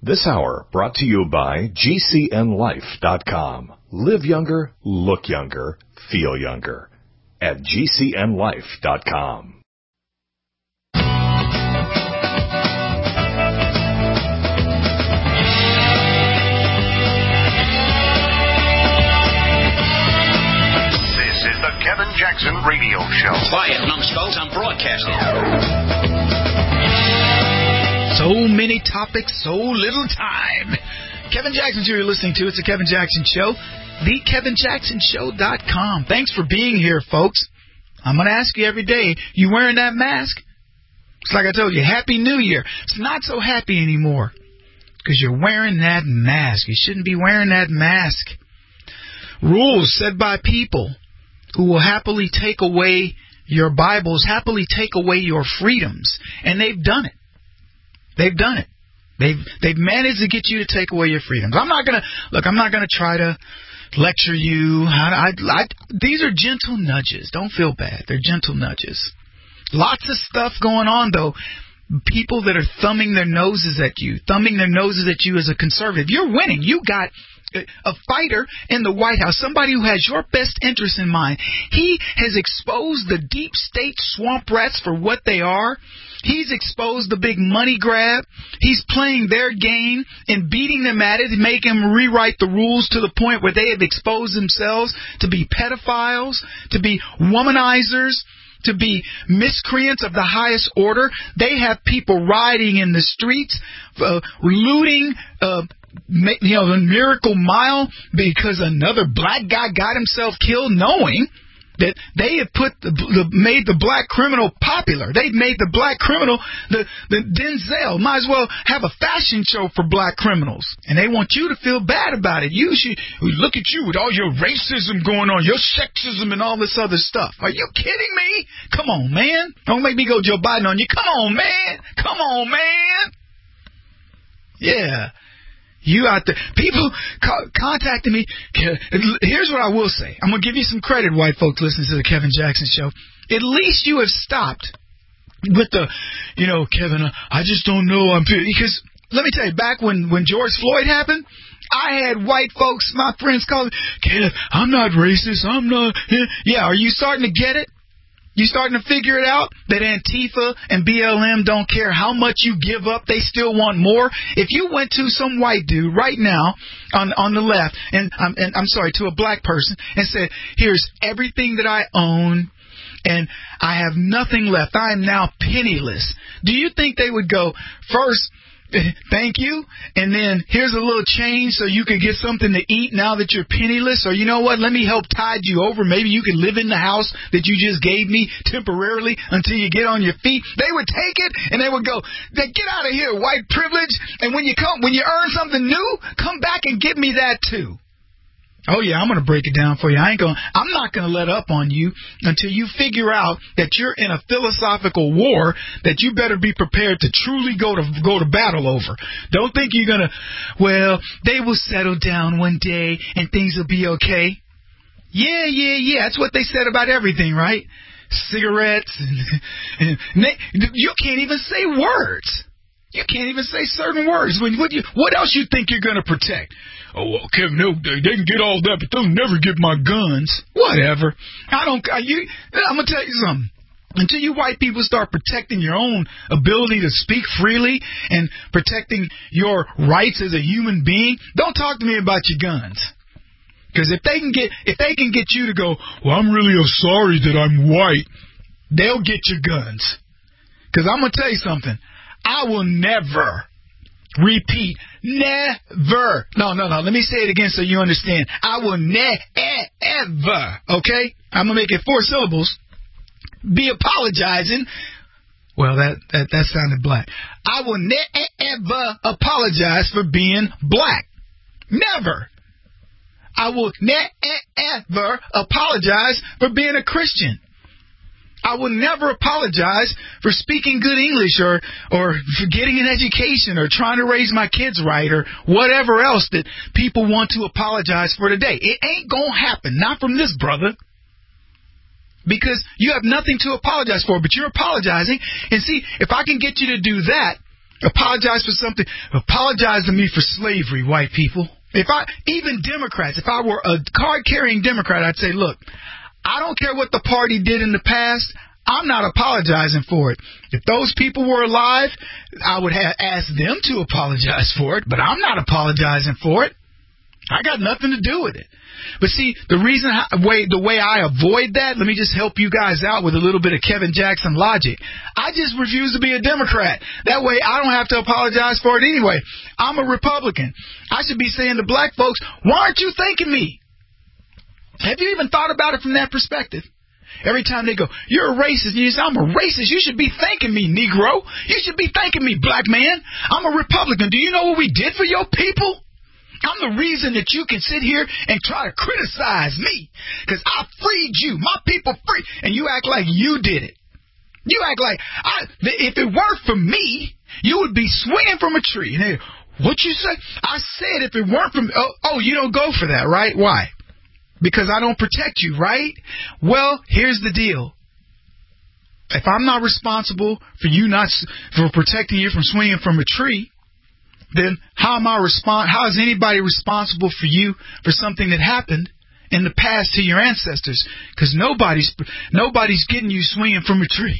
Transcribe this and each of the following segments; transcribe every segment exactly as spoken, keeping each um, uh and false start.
This hour brought to you by G C N life dot com. Live younger, look younger, feel younger at G C N life dot com. This is the Kevin Jackson Radio Show. Quiet, numbskulls, I'm broadcasting. So many topics, so little time. Kevin Jackson's here you're listening to. It's the Kevin Jackson Show. the kevin jackson show dot com. Thanks for being here, folks. I'm going to ask you every day, you wearing that mask? It's like I told you, Happy New Year. It's not so happy anymore because you're wearing that mask. You shouldn't be wearing that mask. Rules set by people who will happily take away your Bibles, happily take away your freedoms. And they've done it. They've done it. They've they've managed to get you to take away your freedoms. I'm not gonna look. I'm not gonna try to lecture you. I, I, I, these are gentle nudges. Don't feel bad. They're gentle nudges. Lots of stuff going on though. People that are thumbing their noses at you, thumbing their noses at you as a conservative. You're winning. You got a fighter in the White House, somebody who has your best interest in mind. He has exposed the deep state swamp rats for what they are. He's exposed the big money grab. He's playing their game and beating them at it, make them rewrite the rules to the point where they have exposed themselves to be pedophiles, to be womanizers, to be miscreants of the highest order. They have people rioting in the streets, uh, looting, uh, you know, the Miracle Mile because another black guy got himself killed, knowing that they have put the, the made the black criminal popular. They've made the black criminal the, the Denzel. Might as well have a fashion show for black criminals. And they want you to feel bad about it. You should look at you with all your racism going on, your sexism and all this other stuff. Are you kidding me? Come on, man. Don't make me go Joe Biden on you. Come on, man. Come on, man. Yeah. You out there, people co- contacting me. Here's what I will say. I'm going to give you some credit, white folks listening to the Kevin Jackson Show. At least you have stopped with the, you know, Kevin, I just don't know. I'm Because let me tell you, back when, when George Floyd happened, I had white folks, my friends, call me, Kev, I'm not racist. I'm not. Yeah, are you starting to get it? You starting to figure it out that Antifa and B L M don't care how much you give up, they still want more? If you went to some white dude right now on on the left, and I'm, and I'm sorry, to a black person, and said, here's everything that I own, and I have nothing left. I am now penniless. Do you think they would go, first, thank you, and then here's a little change so you can get something to eat now that you're penniless? Or you know what, let me help tide you over. Maybe you can live in the house that you just gave me temporarily until you get on your feet. They would take it and they would go, get out of here, white privilege, and when you come, when you earn something new, come back and give me that too. Oh, yeah, I'm going to break it down for you. I ain't going. I'm not going to let up on you until you figure out that you're in a philosophical war that you better be prepared to truly go to go to battle over. Don't think you're going to, well, they will settle down one day and things will be okay. Yeah, yeah, yeah. That's what they said about everything, right? Cigarettes. And, and you can't even say words. You can't even say certain words. What, what, you, what else you think you're going to protect? Oh, well, Kevin, no, they, they can get all that, but they'll never get my guns. Whatever. I don't. I, you, I'm gonna tell you something. Until you white people start protecting your own ability to speak freely and protecting your rights as a human being, don't talk to me about your guns. Because if they can get if they can get you to go, well, I'm really sorry that I'm white, they'll get your guns. Because I'm gonna tell you something. I will never. Repeat, never. No, no, no. Let me say it again so you understand. I will never, okay? I'm going to make it four syllables. Be apologizing. Well, that, that, that sounded black. I will never apologize for being black. Never. I will never apologize for being a Christian. I will never apologize for speaking good English or or for getting an education or trying to raise my kids right or whatever else that people want to apologize for today. It ain't going to happen. Not from this brother. Because you have nothing to apologize for, but you're apologizing. And see, if I can get you to do that, Apologize for something. Apologize to me for slavery, white people. If I, even Democrats, if I were a card-carrying Democrat, I'd say, look, I don't care what the party did in the past. I'm not apologizing for it. If those people were alive, I would have asked them to apologize for it, but I'm not apologizing for it. I got nothing to do with it. But see, the reason, how, way, the way I avoid that, let me just help you guys out with a little bit of Kevin Jackson logic. I just refuse to be a Democrat. That way I don't have to apologize for it anyway. I'm a Republican. I should be saying to black folks, why aren't you thanking me? Have you even thought about it from that perspective? Every time they go, you're a racist, and you say, I'm a racist, you should be thanking me, Negro. You should be thanking me, black man. I'm a Republican. Do you know what we did for your people? I'm the reason that you can sit here and try to criticize me because I freed you. My people free. And you act like you did it. You act like, I, if it weren't for me, you would be swinging from a tree. And they, what you say? I said if it weren't for me. Oh, oh, you don't go for that, right? Why? Because I don't protect you, right? Well, here's the deal. If I'm not responsible for you not for protecting you from swinging from a tree, then how am I respond? How is anybody responsible for you for something that happened in the past to your ancestors? Because nobody's nobody's getting you swinging from a tree.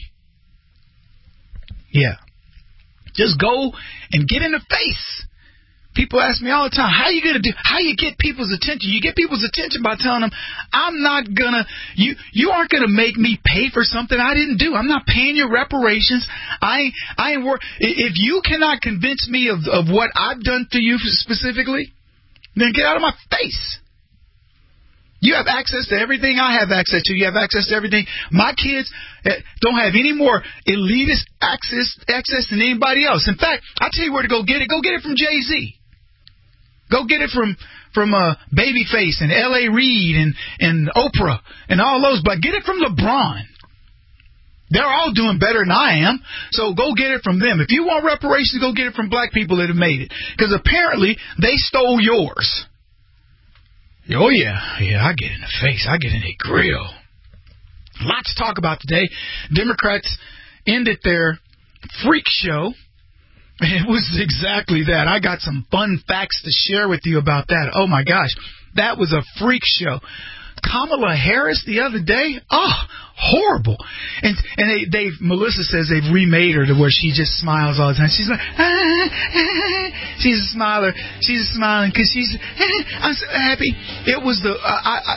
Yeah, just go and get in the face. People ask me all the time, how you gonna do? How you get people's attention? You get people's attention by telling them, I'm not gonna. You you aren't gonna make me pay for something I didn't do. I'm not paying your reparations. I ain't, I ain't work. If you cannot convince me of of what I've done to you specifically, then get out of my face. You have access to everything I have access to. You have access to everything. My kids don't have any more elitist access access than anybody else. In fact, I'll tell you where to go get it. Go get it from Jay-Z. Go get it from from uh, Babyface and L A Reid and, and Oprah and all those. But get it from LeBron. They're all doing better than I am. So go get it from them. If you want reparations, go get it from black people that have made it. Because apparently they stole yours. Oh, yeah. Yeah, I get in the face. I get in a grill. Lots to talk about today. Democrats ended their freak show. It was exactly that. I got some fun facts to share with you about that. Oh, my gosh. That was a freak show. Kamala Harris the other day, oh, horrible. And and they, they Melissa says they've remade her to where she just smiles all the time. She's like, ah, ah. She's a smiler. She's smiling because she's, ah, I'm so happy. It was the, uh, I, I,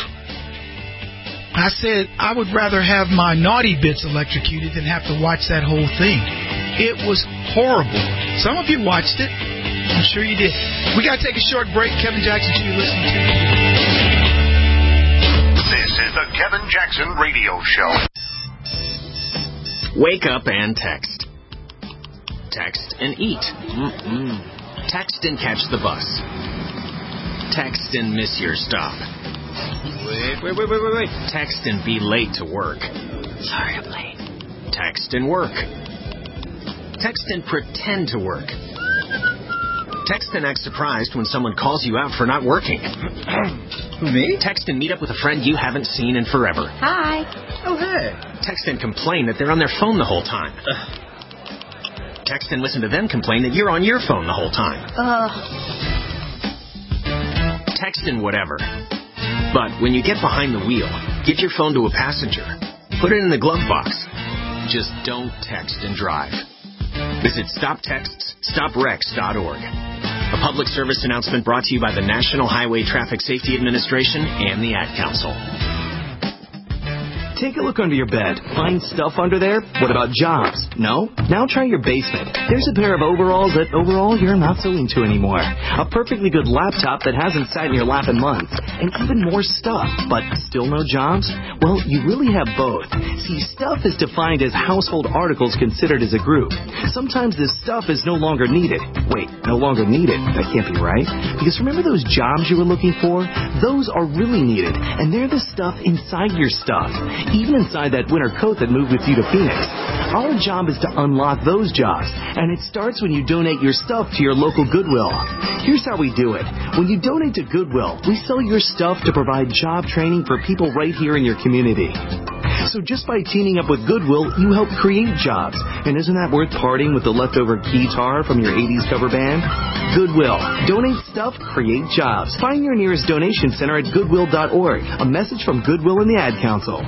I said I would rather have my naughty bits electrocuted than have to watch that whole thing. It was horrible. Some of you watched it. I'm sure you did. We got to take a short break. Kevin Jackson, you're listening to you. This is the Kevin Jackson Radio Show. Wake up and text. Text and eat. Mm-mm. Text and catch the bus. Text and miss your stop. Wait, wait, wait, wait, wait, wait. Text and be late to work. Sorry, I'm late. Text and work. Text and pretend to work. Text and act surprised when someone calls you out for not working. Who, me? Text and meet up with a friend you haven't seen in forever. Hi. Oh, hey. Text and complain that they're on their phone the whole time. Ugh. Text and listen to them complain that you're on your phone the whole time. Ugh. Text and whatever. But when you get behind the wheel, give your phone to a passenger. Put it in the glove box. Just don't text and drive. Visit stop texts stop wrecks dot org. A public service announcement brought to you by the National Highway Traffic Safety Administration and the Ad Council. Take a look under your bed. Find stuff under there? What about jobs? No? Now try your basement. There's a pair of overalls that overall you're not so into anymore. A perfectly good laptop that hasn't sat in your lap in months. And even more stuff, but still no jobs? Well, you really have both. See, stuff is defined as household articles considered as a group. Sometimes this stuff is no longer needed. Wait, no longer needed? That can't be right. Because remember those jobs you were looking for? Those are really needed. And they're the stuff inside your stuff. Even inside that winter coat that moved with you to Phoenix. Our job is to unlock those jobs, and it starts when you donate your stuff to your local Goodwill. Here's how we do it. When you donate to Goodwill, we sell your stuff to provide job training for people right here in your community. So just by teaming up with Goodwill, you help create jobs. And isn't that worth parting with the leftover guitar from your eighties cover band? Goodwill. Donate stuff, create jobs. Find your nearest donation center at goodwill dot org. A message from Goodwill and the Ad Council.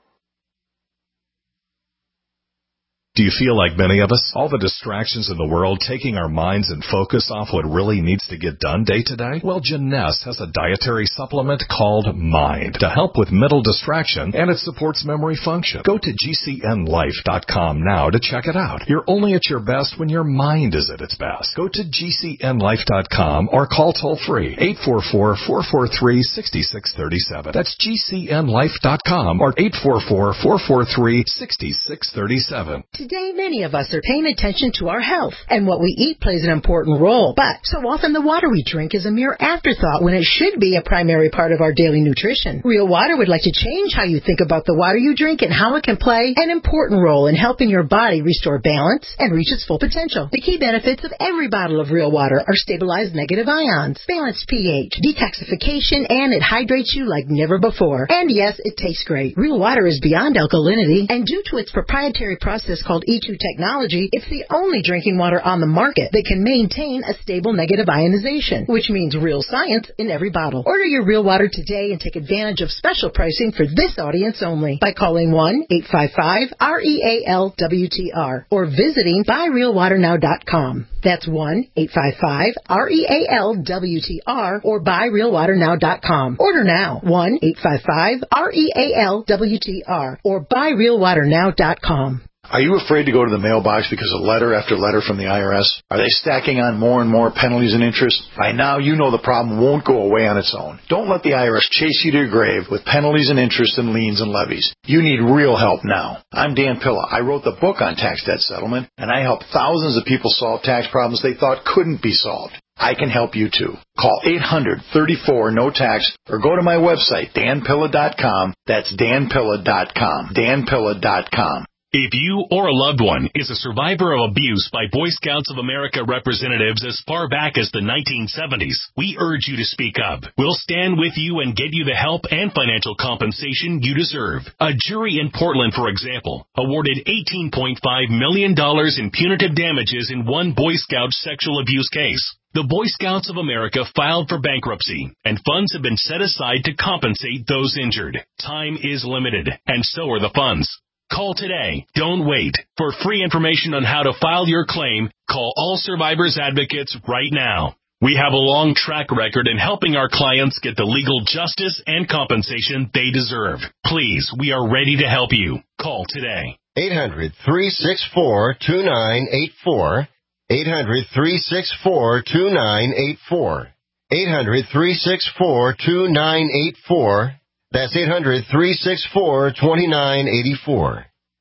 Do you feel like many of us? All the distractions in the world taking our minds and focus off what really needs to get done day to day? Well, Jeunesse has a dietary supplement called Mind to help with mental distraction, and it supports memory function. Go to G C N life dot com now to check it out. You're only at your best when your mind is at its best. Go to G C N life dot com or call toll-free eight four four, four four three, six six three seven. That's G C N life dot com or eight four four, four four three, six six three seven. Today, many of us are paying attention to our health, and what we eat plays an important role. But so often the water we drink is a mere afterthought when it should be a primary part of our daily nutrition. Real Water would like to change how you think about the water you drink and how it can play an important role in helping your body restore balance and reach its full potential. The key benefits of every bottle of Real Water are stabilized negative ions, balanced pH, detoxification, and it hydrates you like never before. And yes, it tastes great. Real Water is beyond alkalinity, and due to its proprietary process called E two technology, it's the only drinking water on the market that can maintain a stable negative ionization, which means real science in every bottle. Order your Real Water today and take advantage of special pricing for this audience only by calling one eight five five, R E A L W T R or visiting buy real water now dot com. That's one eight five five, R E A L W T R or buy real water now dot com. Order now, one eight five five, R E A L W T R or buy real water now dot com. Are you afraid to go to the mailbox because of letter after letter from the I R S? Are they stacking on more and more penalties and interest? By now, you know the problem won't go away on its own. Don't let the I R S chase you to your grave with penalties and interest and liens and levies. You need real help now. I'm Dan Pilla. I wrote the book on tax debt settlement, and I helped thousands of people solve tax problems they thought couldn't be solved. I can help you too. Call eight hundred, thirty-four, no tax or go to my website, dan pilla dot com. That's dan pilla dot com. dan pilla dot com. If you or a loved one is a survivor of abuse by Boy Scouts of America representatives as far back as the nineteen seventies, we urge you to speak up. We'll stand with you and get you the help and financial compensation you deserve. A jury in Portland, for example, awarded eighteen point five million dollars in punitive damages in one Boy Scout sexual abuse case. The Boy Scouts of America filed for bankruptcy, and funds have been set aside to compensate those injured. Time is limited, and so are the funds. Call today. Don't wait. For free information on how to file your claim, call All Survivors Advocates right now. We have a long track record in helping our clients get the legal justice and compensation they deserve. Please, we are ready to help you. Call today. eight hundred, three six four, two nine eight four. eight hundred, three six four, two nine eight four. eight hundred, three six four, two nine eight four. That's eight hundred, three six four, two nine eight four.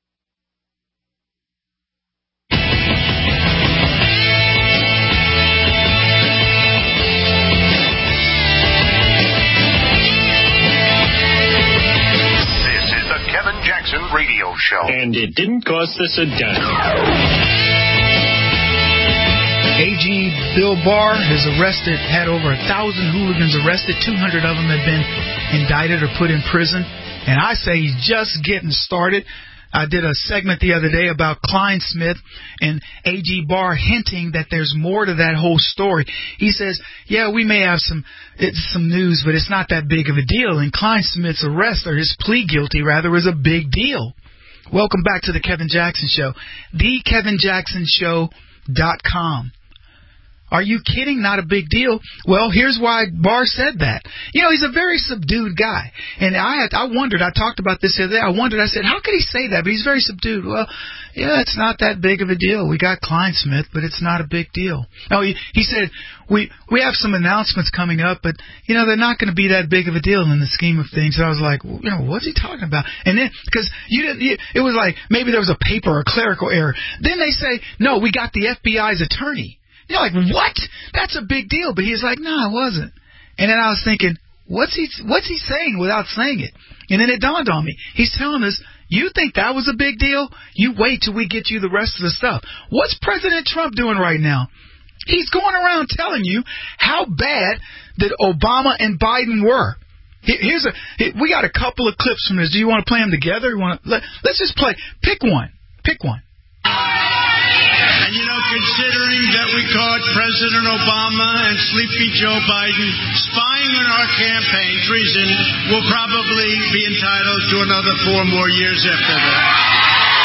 This is the Kevin Jackson Radio Show. And it didn't cost us a dime. A G Bill Barr has arrested, had over a thousand hooligans arrested. two hundred of them have been indicted or put in prison. And I say he's just getting started. I did a segment the other day about Kleinsmith and A G Barr hinting that there's more to that whole story. He says, yeah, we may have some it's some news, but it's not that big of a deal. And Kleinsmith's arrest, or his plea guilty, rather, is a big deal. Welcome back to the Kevin Jackson Show. the kevin jackson show dot com. Are you kidding? Not a big deal. Well, here's why Barr said that. You know, he's a very subdued guy. And I had, I wondered, I talked about this the other day, I wondered, I said, how could he say that? But he's very subdued. Well, yeah, it's not that big of a deal. We got Kleinsmith, but it's not a big deal. No, he, he said, we we have some announcements coming up, but, you know, they're not going to be that big of a deal in the scheme of things. And I was like, well, you know, what's he talking about? And then, because you didn't, you, it was like, maybe there was a paper or clerical error. Then they say, no, we got the F B I's attorney. You're like, what? That's a big deal. But he's like, no, it wasn't. And then I was thinking, what's he what's he saying without saying it? And then it dawned on me. He's telling us, you think that was a big deal? You wait till we get you the rest of the stuff. What's President Trump doing right now? He's going around telling you how bad that Obama and Biden were. Here's a. We got a couple of clips from this. Do you want to play them together? You want to, let, let's just play. Pick one. Pick one. And, you know, considering that we caught President Obama and Sleepy Joe Biden spying on our campaign, treason will probably be entitled to another four more years after that.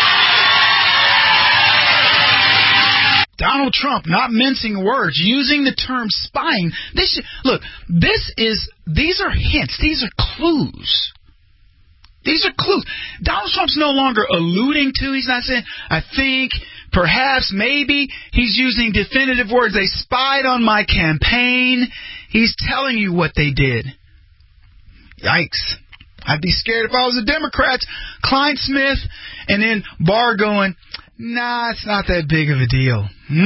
Donald Trump not mincing words, using the term spying. This look, this is these are hints, these are clues. These are clues. Donald Trump's no longer alluding to, he's not saying, I think, perhaps, maybe. He's using definitive words. They spied on my campaign. He's telling you what they did. Yikes. I'd be scared if I was a Democrat. Klein Smith and then Barr going, nah, it's not that big of a deal.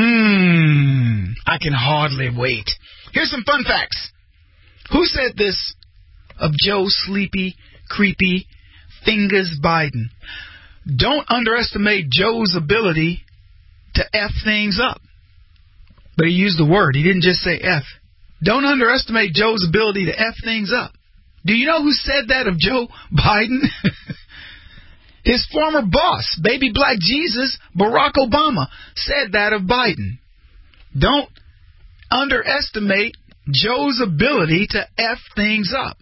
Hmm, I can hardly wait. Here's some fun facts. Who said this of Joe Sleepy, Creepy, Fingers Biden? Don't underestimate Joe's ability to F things up. But he used the word. He didn't just say F. Don't underestimate Joe's ability to F things up. Do you know who said that of Joe Biden? His former boss, baby black Jesus, Barack Obama, said that of Biden. Don't underestimate Joe's ability to F things up.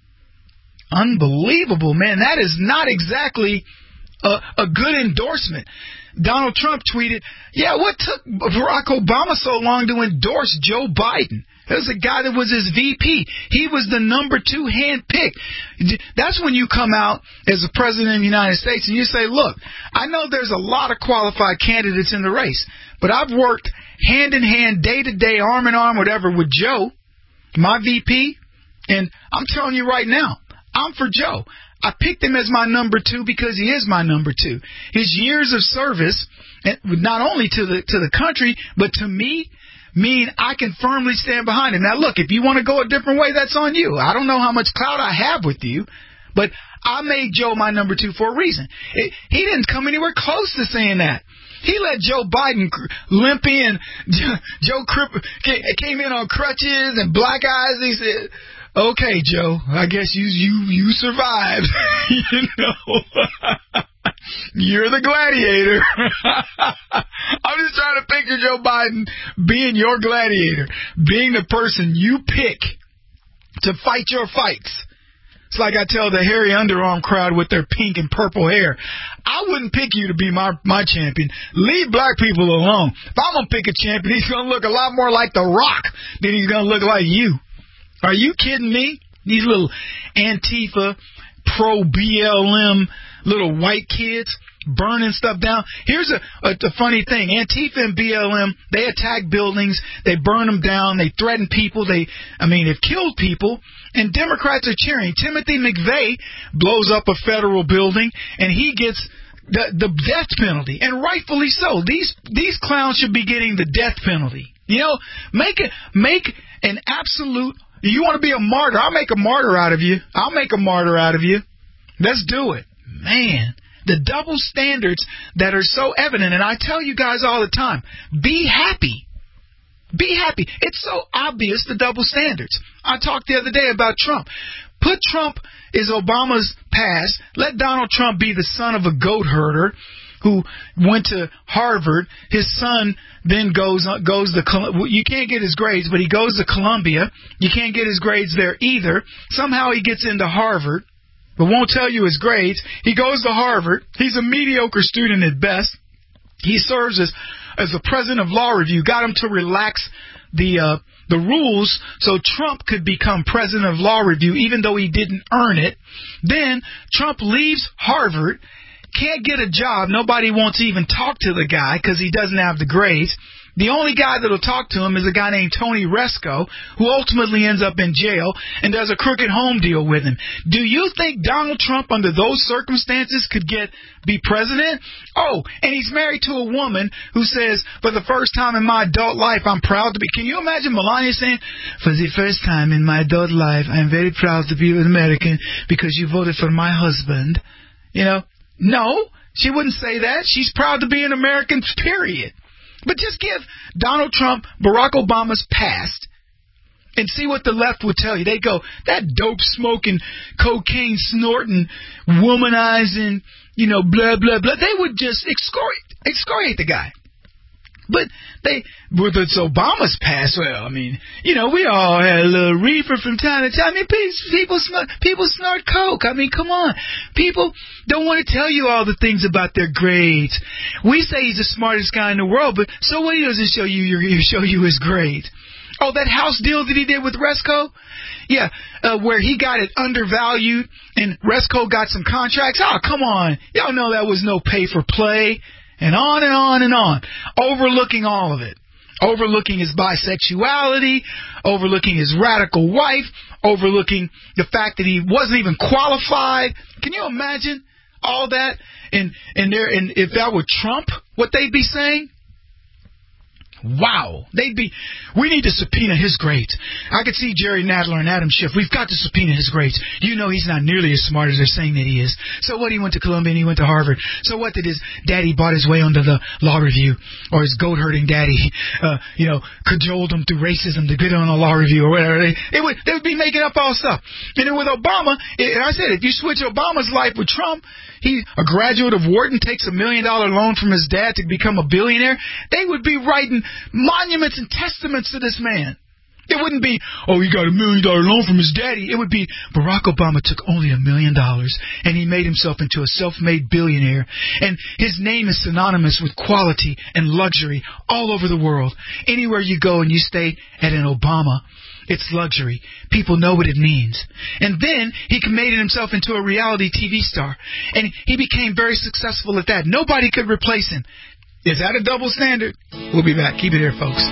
Unbelievable, man. That is not exactly a, a good endorsement. Donald Trump tweeted, yeah, what took Barack Obama so long to endorse Joe Biden? It was a guy that was his V P. He was the number two hand-picked. That's when you come out as the president of the United States and you say, look, I know there's a lot of qualified candidates in the race, but I've worked hand-in-hand, day-to-day, arm-in-arm, whatever, with Joe, my V P, and I'm telling you right now, I'm for Joe. I picked him as my number two because he is my number two. His years of service, not only to the to the country, but to me, mean I can firmly stand behind him. Now, look, if you want to go a different way, that's on you. I don't know how much clout I have with you, but I made Joe my number two for a reason. It, he didn't come anywhere close to saying that. He let Joe Biden limp in. Joe came in on crutches and black eyes. He said, okay, Joe, I guess you you you survived. You know, you're the gladiator. I'm just trying to picture Joe Biden being your gladiator, being the person you pick to fight your fights. It's like I tell the hairy underarm crowd with their pink and purple hair, I wouldn't pick you to be my, my champion. Leave black people alone. If I'm going to pick a champion, he's going to look a lot more like The Rock than he's going to look like you. Are you kidding me? These little Antifa, pro-B L M little white kids burning stuff down. Here's a, a, a funny thing. Antifa and B L M, they attack buildings. They burn them down. They threaten people. They, I mean, they've killed people. And Democrats are cheering. Timothy McVeigh blows up a federal building, and he gets the, the death penalty. And rightfully so. These these clowns should be getting the death penalty. You know, make it make an absolute. You want to be a martyr? I'll make a martyr out of you. I'll make a martyr out of you. Let's do it. Man, the double standards that are so evident, and I tell you guys all the time, be happy. Be happy. It's so obvious, the double standards. I talked the other day about Trump. Put Trump is Obama's past. Let Donald Trump be the son of a goat herder who went to Harvard. His son then goes goes to you can't get his grades, but he goes to Columbia. You can't get his grades there either. Somehow he gets into Harvard, but won't tell you his grades. He goes to Harvard. He's a mediocre student at best. He serves as as the president of Law Review. Got him to relax the uh, the rules so Trump could become president of Law Review, even though he didn't earn it. Then Trump leaves Harvard. Can't get a job. Nobody wants to even talk to the guy because he doesn't have the grades. The only guy that will talk to him is a guy named Tony Resco, who ultimately ends up in jail and does a crooked home deal with him. Do you think Donald Trump, under those circumstances, could get be president? Oh, and he's married to a woman who says, for the first time in my adult life, I'm proud to be. Can you imagine Melania saying, for the first time in my adult life, I'm very proud to be an American because you voted for my husband? You know? No, she wouldn't say that. She's proud to be an American, period. But just give Donald Trump, Barack Obama's past, and see what the left would tell you. They go, that dope-smoking, cocaine-snorting, womanizing, you know, blah, blah, blah. They would just excoriate, excoriate the guy. But they, with it's Obama's past, well, I mean, you know, we all had a little reefer from time to time. I mean, people snort, people snort coke. I mean, come on. People don't want to tell you all the things about their grades. We say he's the smartest guy in the world, but so what he doesn't show you, you show you his grades. Oh, that house deal that he did with Resco? Yeah, uh, where he got it undervalued and Resco got some contracts. Oh, come on. Y'all know that was no pay for play. And on and on and on. Overlooking all of it. Overlooking his bisexuality. Overlooking his radical wife. Overlooking the fact that he wasn't even qualified. Can you imagine all that? And and there and if that were Trump, what they'd be saying? Wow. They'd be, we need to subpoena his grades. I could see Jerry Nadler and Adam Schiff. We've got to subpoena his grades. You know he's not nearly as smart as they're saying that he is. So what, he went to Columbia and he went to Harvard. So what, did his daddy bought his way onto the law review? Or his goat-herding daddy, uh, you know, cajoled him through racism to get on a law review or whatever. They, it would, they would be making up all stuff. And then with Obama, and I said, if you switch Obama's life with Trump, he, a graduate of Wharton, takes a million dollar loan from his dad to become a billionaire. They would be writing monuments and testaments to this man. It wouldn't be, oh, he got a million dollar loan from his daddy. It would be, Barack Obama took only a million dollars and he made himself into a self-made billionaire. And his name is synonymous with quality and luxury all over the world. Anywhere you go and you stay at an Obama, it's luxury. People know what it means. And then he made himself into a reality T V star. And he became very successful at that. Nobody could replace him. Is that a double standard? We'll be back. Keep it here, folks.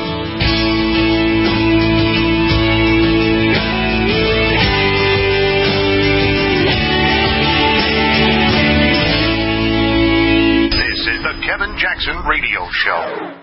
This is the Kevin Jackson Radio Show.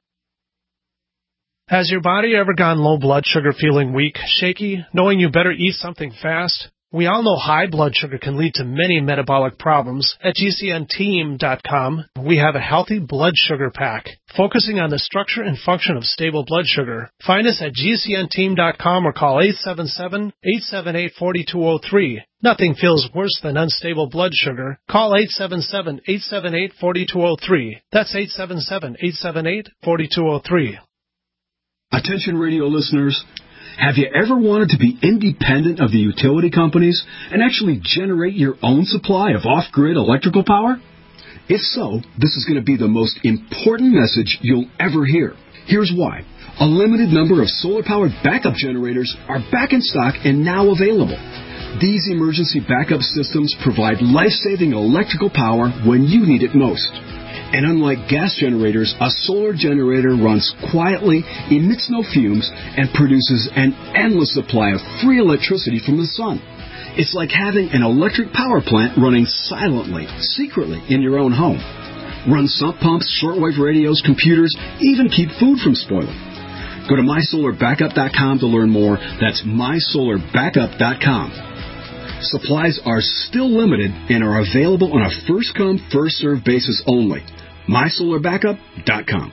Has your body ever gone low blood sugar, feeling weak, shaky, knowing you better eat something fast? We all know high blood sugar can lead to many metabolic problems. At G C N team dot com, we have a healthy blood sugar pack, focusing on the structure and function of stable blood sugar. Find us at G C N team dot com or call eight seven seven, eight seven eight, four two zero three. Nothing feels worse than unstable blood sugar. Call eight seven seven, eight seven eight, four two zero three. That's eight seven seven, eight seven eight, four two zero three. Attention radio listeners, have you ever wanted to be independent of the utility companies and actually generate your own supply of off-grid electrical power? If so, this is going to be the most important message you'll ever hear. Here's why. A limited number of solar-powered backup generators are back in stock and now available. These emergency backup systems provide life-saving electrical power when you need it most. And unlike gas generators, a solar generator runs quietly, emits no fumes, and produces an endless supply of free electricity from the sun. It's like having an electric power plant running silently, secretly in your own home. Run sump pumps, shortwave radios, computers, even keep food from spoiling. Go to my solar backup dot com to learn more. That's my solar backup dot com. Supplies are still limited and are available on a first-come, first-served basis only. my solar backup dot com.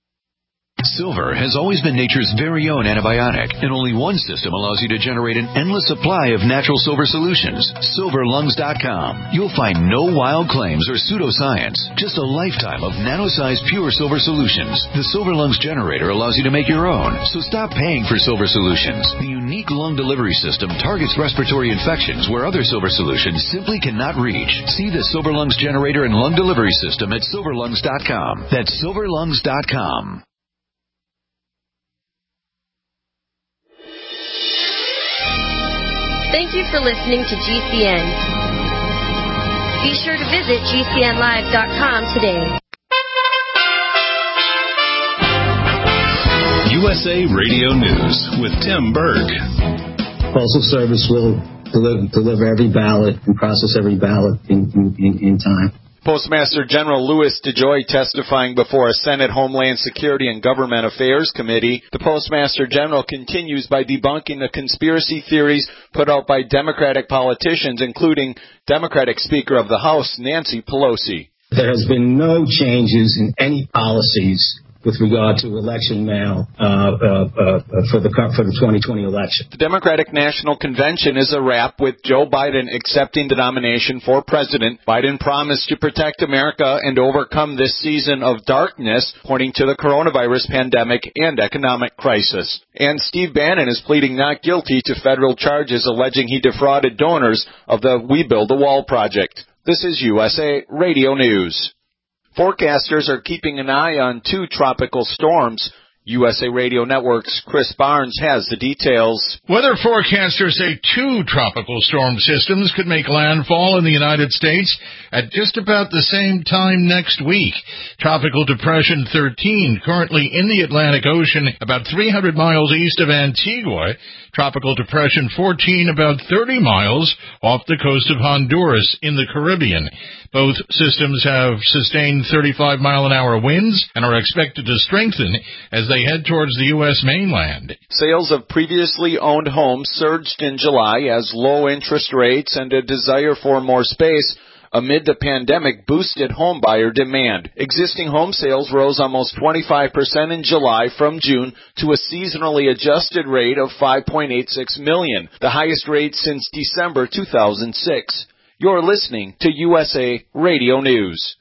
Silver has always been nature's very own antibiotic, and only one system allows you to generate an endless supply of natural silver solutions. silver lungs dot com. You'll find no wild claims or pseudoscience, just a lifetime of nano-sized pure silver solutions. The Silver Lungs generator allows you to make your own, so stop paying for silver solutions. The unique lung delivery system targets respiratory infections where other silver solutions simply cannot reach. See the Silver Lungs generator and lung delivery system at silver lungs dot com. That's silver lungs dot com. Thank you for listening to G C N. Be sure to visit G C N live dot com today. U S A Radio News with Tim Berg. Postal Service will deliver, deliver every ballot and process every ballot in, in, in time. Postmaster General Louis DeJoy testifying before a Senate Homeland Security and Government Affairs Committee. The Postmaster General continues by debunking the conspiracy theories put out by Democratic politicians, including Democratic Speaker of the House, Nancy Pelosi. There has been no changes in any policies with regard to election mail uh, uh, uh, for the for the twenty twenty election. The Democratic National Convention is a wrap with Joe Biden accepting the nomination for president. Biden promised to protect America and overcome this season of darkness, pointing to the coronavirus pandemic and economic crisis. And Steve Bannon is pleading not guilty to federal charges alleging he defrauded donors of the We Build a Wall project. This is U S A Radio News. Forecasters are keeping an eye on two tropical storms. U S A Radio Network's Chris Barnes has the details. Weather forecasters say two tropical storm systems could make landfall in the United States at just about the same time next week. Tropical Depression thirteen, currently in the Atlantic Ocean, about three hundred miles east of Antigua. Tropical Depression fourteen, about thirty miles off the coast of Honduras in the Caribbean. Both systems have sustained thirty-five mile an hour winds and are expected to strengthen as they head towards the U S mainland. Sales of previously owned homes surged in July as low interest rates and a desire for more space amid the pandemic boosted home buyer demand. Existing home sales rose almost twenty-five percent in July from June to a seasonally adjusted rate of five point eight six million, the highest rate since December two thousand six. You're listening to U S A Radio News.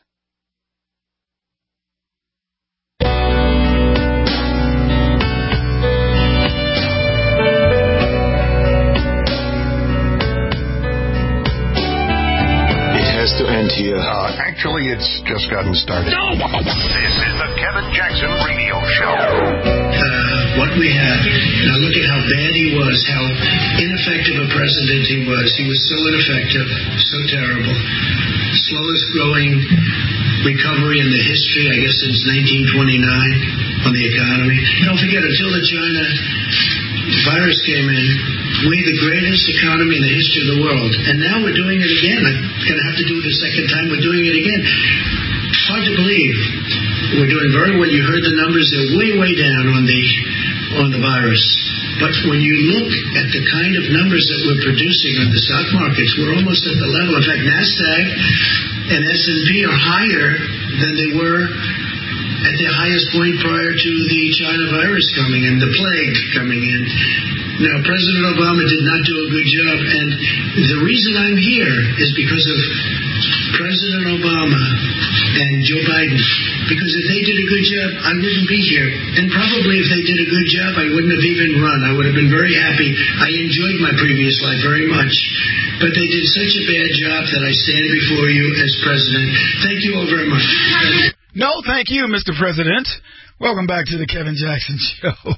Has to end here. Uh, actually, it's just gotten started. No! This is the Kevin Jackson Radio Show. Uh, what we have, now look at how bad he was, how ineffective a president he was. He was so ineffective, so terrible. Slowest growing recovery in the history, I guess, since nineteen twenty-nine on the economy. Don't forget, until the China virus came in, we the greatest economy in the history of the world. And now we're doing it again. I'm going to have to do it a second time. We're doing it again. Hard to believe. We're doing very well. You heard the numbers. They're way, way down on the on the virus. But when you look at the kind of numbers that we're producing on the stock markets, we're almost at the level. In fact, NASDAQ and S and P are higher than they were at their highest point prior to the China virus coming in, the plague coming in. Now, President Obama did not do a good job, and the reason I'm here is because of President Obama and Joe Biden. Because if they did a good job, I wouldn't be here. And probably if they did a good job, I wouldn't have even run. I would have been very happy. I enjoyed my previous life very much. But they did such a bad job that I stand before you as president. Thank you all very much. No, thank you, Mister President. Welcome back to the Kevin Jackson Show.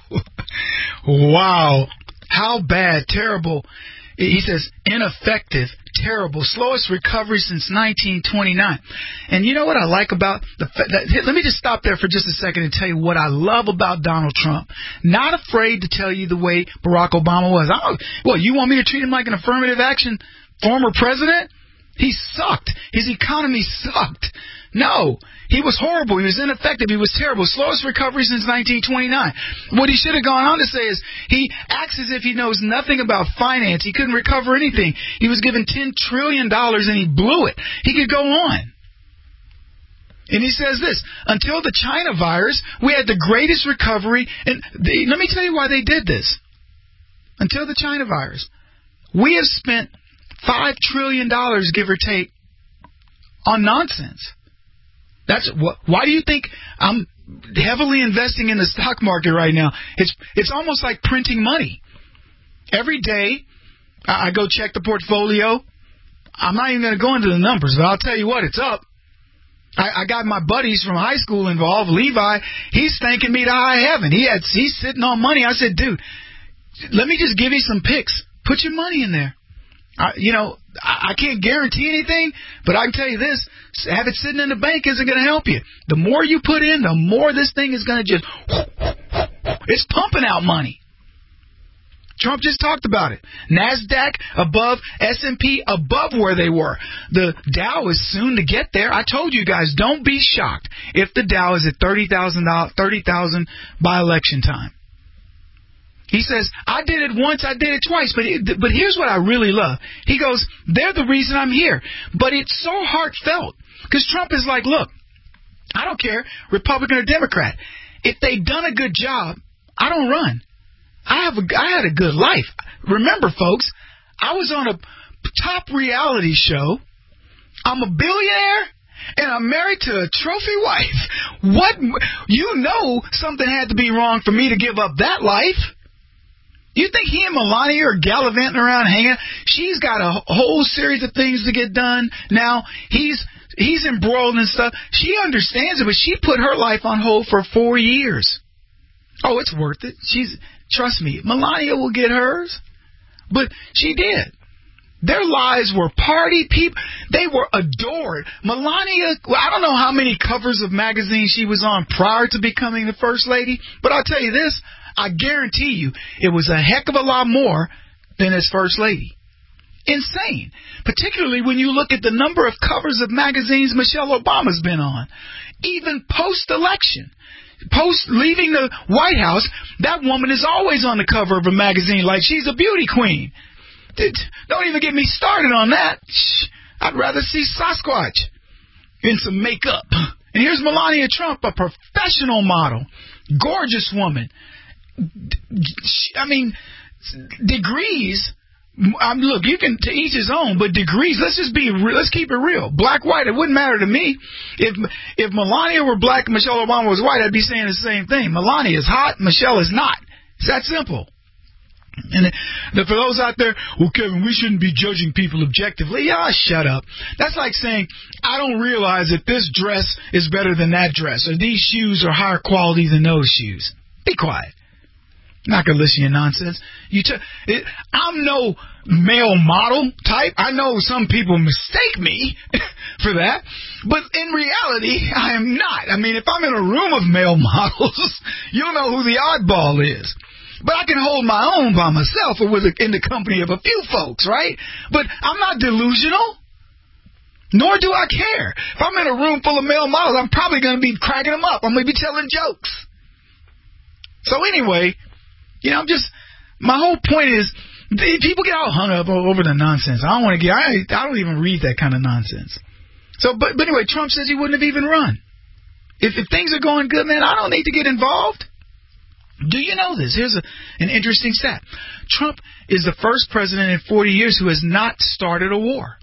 Wow. How bad, terrible. He says ineffective, terrible, slowest recovery since nineteen twenty-nine. And you know what I like about the that, let me just stop there for just a second and tell you what I love about Donald Trump. Not afraid to tell you the way Barack Obama was. I don't, well, you want me to treat him like an affirmative action former president? He sucked. His economy sucked. No, he was horrible. He was ineffective. He was terrible. Slowest recovery since nineteen twenty-nine. What he should have gone on to say is he acts as if he knows nothing about finance. He couldn't recover anything. He was given ten trillion dollars and he blew it. He could go on. And he says this, until the China virus, we had the greatest recovery. And they, let me tell you why they did this. Until the China virus, we have spent five trillion dollars, give or take, on nonsense. That's what. Why do you think I'm heavily investing in the stock market right now? It's it's almost like printing money. Every day, I go check the portfolio. I'm not even going to go into the numbers, but I'll tell you what, it's up. I, I got my buddies from high school involved. Levi, he's thanking me to high heaven. He had he's sitting on money. I said, dude, let me just give you some picks. Put your money in there. I, you know, I, I can't guarantee anything, but I can tell you this. Have it sitting in the bank isn't going to help you. The more you put in, the more this thing is going to just... It's pumping out money. Trump just talked about it. NASDAQ above, S and P above where they were. The Dow is soon to get there. I told you guys, don't be shocked if the Dow is at thirty thousand thirty thousand by election time. He says, I did it once, I did it twice, but it, but here's what I really love. He goes, they're the reason I'm here. But it's so heartfelt. Because Trump is like, look, I don't care, Republican or Democrat. if they've done a good job, I don't run. I have a, I had a good life. Remember, folks, I was on a top reality show. I'm a billionaire, and I'm married to a trophy wife. What? You know something had to be wrong for me to give up that life. You think he and Melania are gallivanting around hanging? She's got a whole series of things to get done. Now, he's he's embroiled in stuff. She understands it, but she put her life on hold for four years. Oh, it's worth it. She's trust me, Melania will get hers. But she did. Their lives were party people. They were adored. Melania, well, I don't know how many covers of magazines she was on prior to becoming the First Lady, but I'll tell you this, I guarantee you it was a heck of a lot more than as First Lady. Insane. Particularly when you look at the number of covers of magazines Michelle Obama's been on. Even post-election. Post leaving the White House, that woman is always on the cover of a magazine like she's a beauty queen. Don't even get me started on that. I'd rather see Sasquatch in some makeup. And here's Melania Trump, a professional model, gorgeous woman. I mean, degrees. Um, look, you can to each his own, but degrees. Let's just be. Let's keep it real. Black, white. It wouldn't matter to me if if Melania were black and Michelle Obama was white. I'd be saying the same thing. Melania is hot. Michelle is not. It's that simple. And the, for those out there, well, Kevin, we shouldn't be judging people objectively. Yeah, shut up. That's like saying I don't realize that this dress is better than that dress, or these shoes are higher quality than those shoes. Be quiet. I'm not going to listen to your nonsense. You t- it, I'm no male model type. I know some people mistake me for that, but in reality, I am not. I mean, if I'm in a room of male models, you'll know who the oddball is. But I can hold my own by myself or with a, in the company of a few folks, right? But I'm not delusional, nor do I care. If I'm in a room full of male models, I'm probably going to be cracking them up. I'm going to be telling jokes. So anyway, you know, I'm just, my whole point is, people get all hung up over the nonsense. I don't want to get, I, I don't even read that kind of nonsense. So, but, but anyway, Trump says he wouldn't have even run. If, if things are going good, man, I don't need to get involved. Do you know this? Here's a, an interesting stat. Trump is the first president in forty years who has not started a war.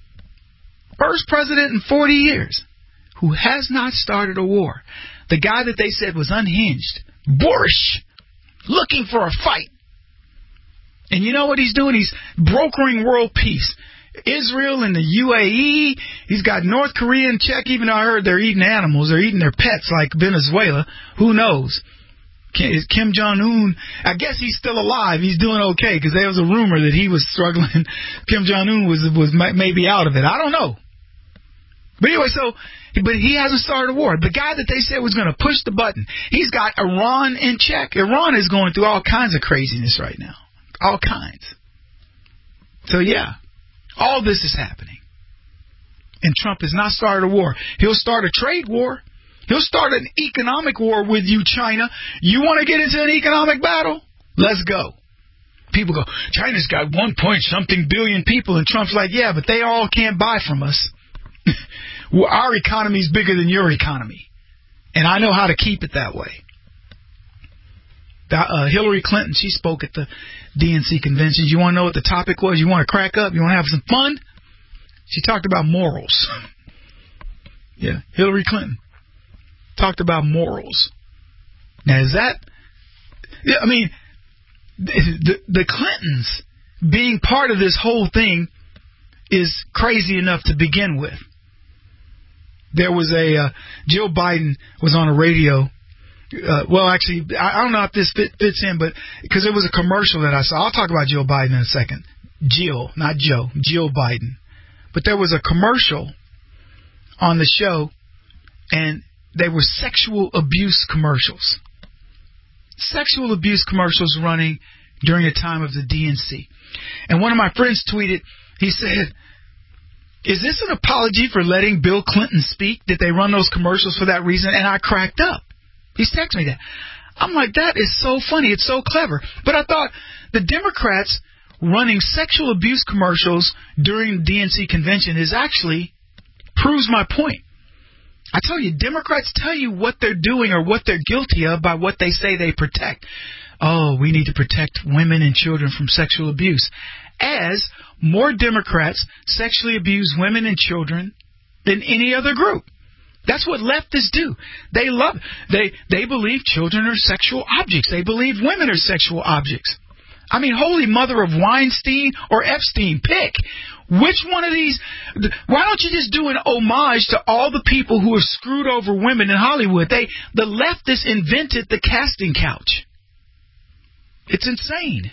First president in forty years who has not started a war. The guy that they said was unhinged, Bush, looking for a fight. And you know what he's doing? He's brokering world peace. Israel and the U A E. He's got North Korea in check, even though I heard they're eating animals. They're eating their pets like Venezuela. Who knows? Kim Jong-un, I guess he's still alive. He's doing okay because there was a rumor that he was struggling. Kim Jong-un was was maybe out of it. I don't know. But anyway, so, but he hasn't started a war. The guy that they said was going to push the button, he's got Iran in check. Iran is going through all kinds of craziness right now. All kinds. So, yeah, all this is happening. And Trump has not started a war. He'll start a trade war. He'll start an economic war with you, China. You want to get into an economic battle? Let's go. People go, China's got one point something billion people. And Trump's like, yeah, but they all can't buy from us. Well, our economy's bigger than your economy. And I know how to keep it that way. Uh, Hillary Clinton, she spoke at the D N C convention. You want to know what the topic was? You want to crack up? You want to have some fun? She talked about morals. Yeah, Hillary Clinton talked about morals. Now, is that... Yeah, I mean, the, the Clintons being part of this whole thing is crazy enough to begin with. There was a... Uh, Jill Biden was on a radio... Uh, well, actually, I, I don't know if this fit, fits in, but because it was a commercial that I saw. I'll talk about Jill Biden in a second. Jill, not Joe. Jill Biden. But there was a commercial on the show, and they were sexual abuse commercials. Sexual abuse commercials running during the time of the D N C. And one of my friends tweeted, he said, is this an apology for letting Bill Clinton speak? Did they run those commercials for that reason? And I cracked up. He's texting me that. I'm like, that is so funny. It's so clever. But I thought the Democrats running sexual abuse commercials during the D N C convention is actually proves my point. I tell you, Democrats tell you what they're doing or what they're guilty of by what they say they protect. Oh, we need to protect women and children from sexual abuse. As more Democrats sexually abuse women and children than any other group. That's what leftists do. They love, they, they believe children are sexual objects. They believe women are sexual objects. I mean, holy mother of Weinstein or Epstein, pick. Which one of these? Why don't you just do an homage to all the people who have screwed over women in Hollywood? They, the leftists invented the casting couch. It's insane.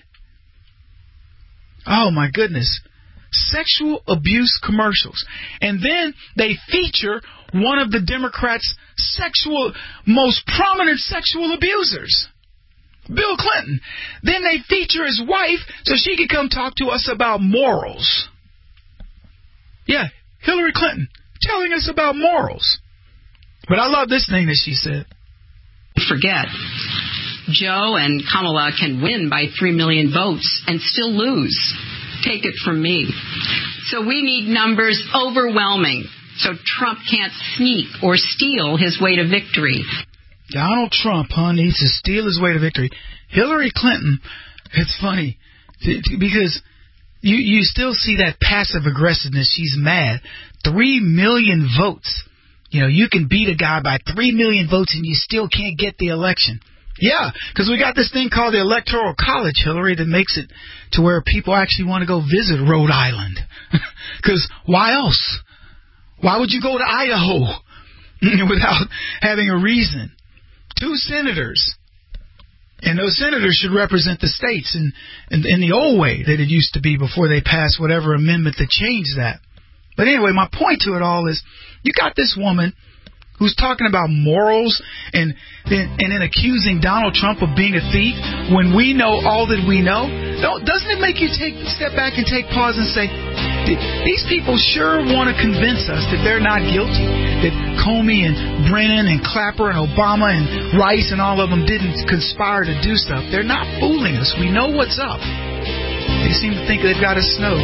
Oh, my goodness. Sexual abuse commercials. And then they feature one of the Democrats' sexual, most prominent sexual abusers, Bill Clinton. Then they feature his wife so she can come talk to us about morals. Yeah, Hillary Clinton telling us about morals. But I love this thing that she said. Forget. Joe and Kamala can win by three million votes and still lose. Take it from me. So we need numbers overwhelming so Trump can't sneak or steal his way to victory. Donald Trump, huh, needs to steal his way to victory. Hillary Clinton, it's funny, because you, you still see that passive aggressiveness. She's mad. Three million votes. You know, you can beat a guy by three million votes and you still can't get the election. Yeah, because we got this thing called the Electoral College, Hillary, that makes it to where people actually want to go visit Rhode Island. Because why else? Why would you go to Idaho without having a reason? Two senators. And those senators should represent the states in, in, in the old way that it used to be before they passed whatever amendment that changed that. But anyway, my point to it all is you got this woman who's talking about morals and then and then accusing Donald Trump of being a thief when we know all that we know. Don't, doesn't it make you take step back and take pause and say, these people sure want to convince us that they're not guilty, that Comey and Brennan and Clapper and Obama and Rice and all of them didn't conspire to do stuff. They're not fooling us. We know what's up. They seem to think they've got us snowed.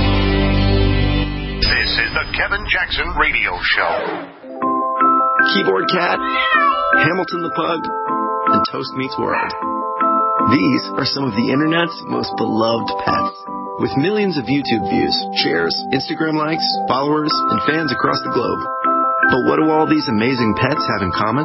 This is the Kevin Jackson Radio Show. Keyboard Cat, Hamilton the Pug, and Toast Meets World. These are some of the internet's most beloved pets. With millions of YouTube views, shares, Instagram likes, followers, and fans across the globe. But what do all these amazing pets have in common?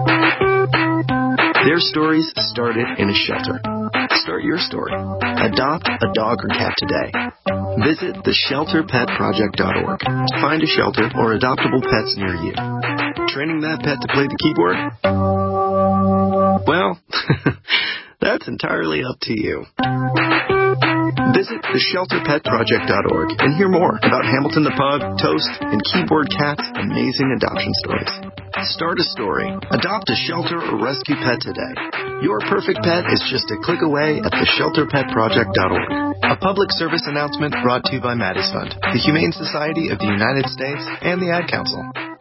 Their stories started in a shelter. Start your story. Adopt a dog or cat today. Visit the shelter pet project dot org to find a shelter or adoptable pets near you. Training that pet to play the keyboard? Well, that's entirely up to you. Visit the shelter pet project dot org and hear more about Hamilton the Pug, Toast, and Keyboard Cat's amazing adoption stories. Start a story. Adopt a shelter or rescue pet today. Your perfect pet is just a click away at the shelter pet project dot org. A public service announcement brought to you by Maddie's Fund, the Humane Society of the United States, and the Ad Council.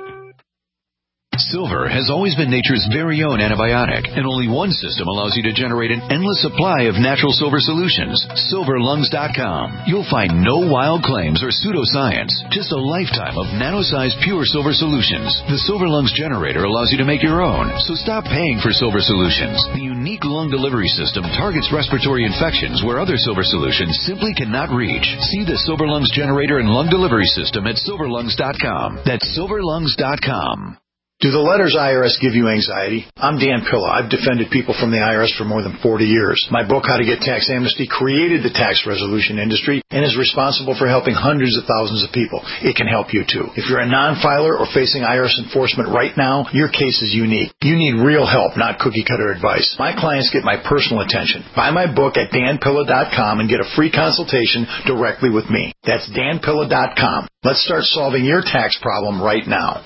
Silver has always been nature's very own antibiotic, and only one system allows you to generate an endless supply of natural silver solutions. silver lungs dot com. You'll find no wild claims or pseudoscience, just a lifetime of nano-sized pure silver solutions. The Silver Lungs generator allows you to make your own, so stop paying for silver solutions. The unique lung delivery system targets respiratory infections where other silver solutions simply cannot reach. See the Silver Lungs generator and lung delivery system at silver lungs dot com. That's silver lungs dot com. Do the letters I R S give you anxiety? I'm Dan Pilla. I've defended people from the I R S for more than forty years. My book, How to Get Tax Amnesty, created the tax resolution industry and is responsible for helping hundreds of thousands of people. It can help you, too. If you're a non-filer or facing I R S enforcement right now, your case is unique. You need real help, not cookie-cutter advice. My clients get my personal attention. Buy my book at dan pilla dot com and get a free consultation directly with me. That's dan pilla dot com. Let's start solving your tax problem right now.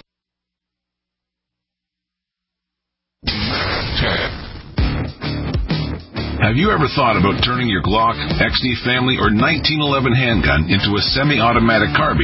Have you ever thought about turning your Glock, X D Family, or nineteen eleven handgun into a semi-automatic carbine?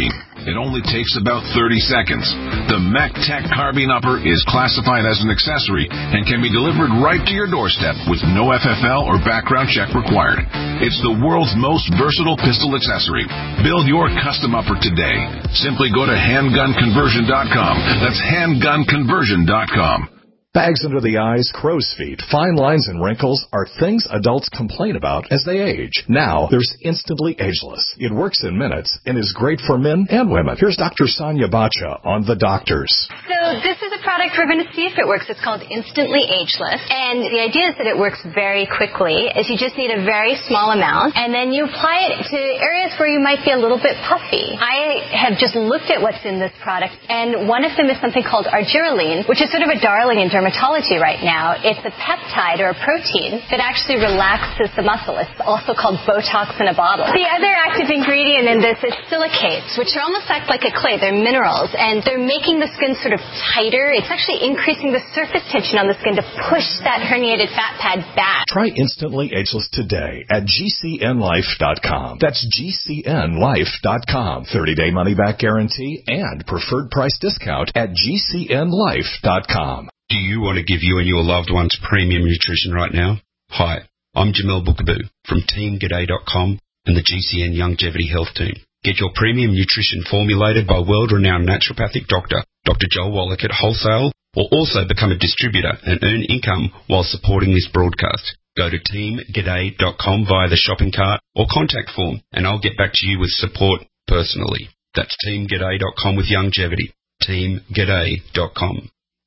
It only takes about thirty seconds. The MacTech Carbine Upper is classified as an accessory and can be delivered right to your doorstep with no F F L or background check required. It's the world's most versatile pistol accessory. Build your custom upper today. Simply go to handgun conversion dot com. That's handgun conversion dot com. Bags under the eyes, crow's feet, fine lines, and wrinkles are things adults complain about as they age. Now, there's Instantly Ageless. It works in minutes and is great for men and women. Here's Doctor Sonia Bacha on The Doctors. So this is a product we're going to see if it works. It's called Instantly Ageless. And the idea is that it works very quickly. Is you just need a very small amount, and then you apply it to areas where you might be a little bit puffy. I have just looked at what's in this product, and one of them is something called argireline, which is sort of a darling in dermatology right now. It's a peptide or a protein that actually relaxes the muscle. It's also called Botox in a bottle. The other active ingredient in this is silicates, which are almost act like a clay. They're minerals, and they're making the skin sort of tighter. It's actually increasing the surface tension on the skin to push that herniated fat pad back. Try Instantly Ageless today at G C N life dot com. That's G C N life dot com. thirty-day money-back guarantee and preferred price discount at G C N life dot com. Do you want to give you and your loved ones premium nutrition right now? Hi, I'm Jamel Bookaboo from Team G'day dot com and the G C N Longevity Health Team. Get your premium nutrition formulated by world-renowned naturopathic doctor, Doctor Joel Wallach at wholesale, or also become a distributor and earn income while supporting this broadcast. Go to Team G'day dot com via the shopping cart or contact form, and I'll get back to you with support personally. That's Team G'day dot com with longevity. Team G'day dot com.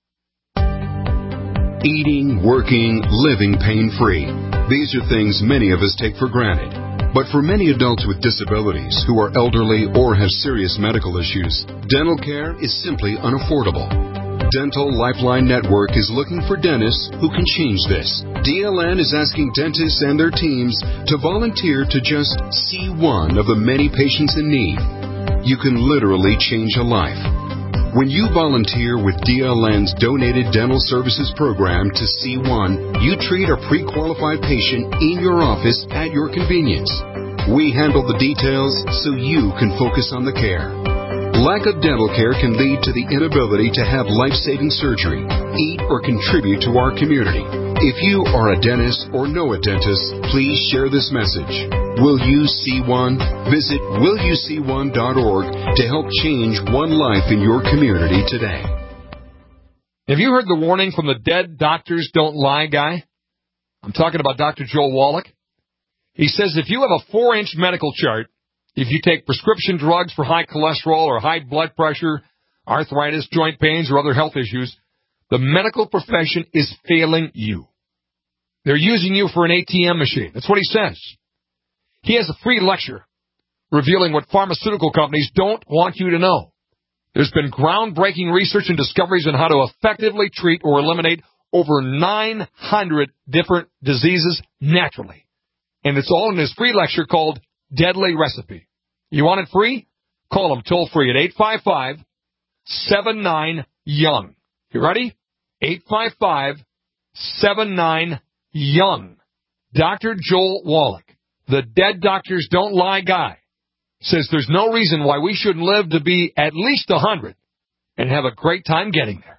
Eating, working, living pain-free. These are things many of us take for granted. But for many adults with disabilities who are elderly or have serious medical issues, dental care is simply unaffordable. Dental Lifeline Network is looking for dentists who can change this. D L N is asking dentists and their teams to volunteer to just see one of the many patients in need. You can literally change a life. When you volunteer with D L N's Donated Dental Services Program to C one, you treat a pre-qualified patient in your office at your convenience. We handle the details so you can focus on the care. Lack of dental care can lead to the inability to have life-saving surgery, eat, or contribute to our community. If you are a dentist or know a dentist, please share this message. Will you see one? Visit will you see one dot org to help change one life in your community today. Have you heard the warning from the Dead Doctors Don't Lie guy? I'm talking about Doctor Joel Wallach. He says if you have a four-inch medical chart, if you take prescription drugs for high cholesterol or high blood pressure, arthritis, joint pains, or other health issues, the medical profession is failing you. They're using you for an A T M machine. That's what he says. He has a free lecture revealing what pharmaceutical companies don't want you to know. There's been groundbreaking research and discoveries on how to effectively treat or eliminate over nine hundred different diseases naturally. And it's all in his free lecture called Deadly Recipe. You want it free? Call him toll free at eight five five, seven nine, young. You ready? eight five five, seven nine, young. Doctor Joel Wallach, the Dead Doctors Don't Lie guy, says there's no reason why we shouldn't live to be at least one hundred and have a great time getting there.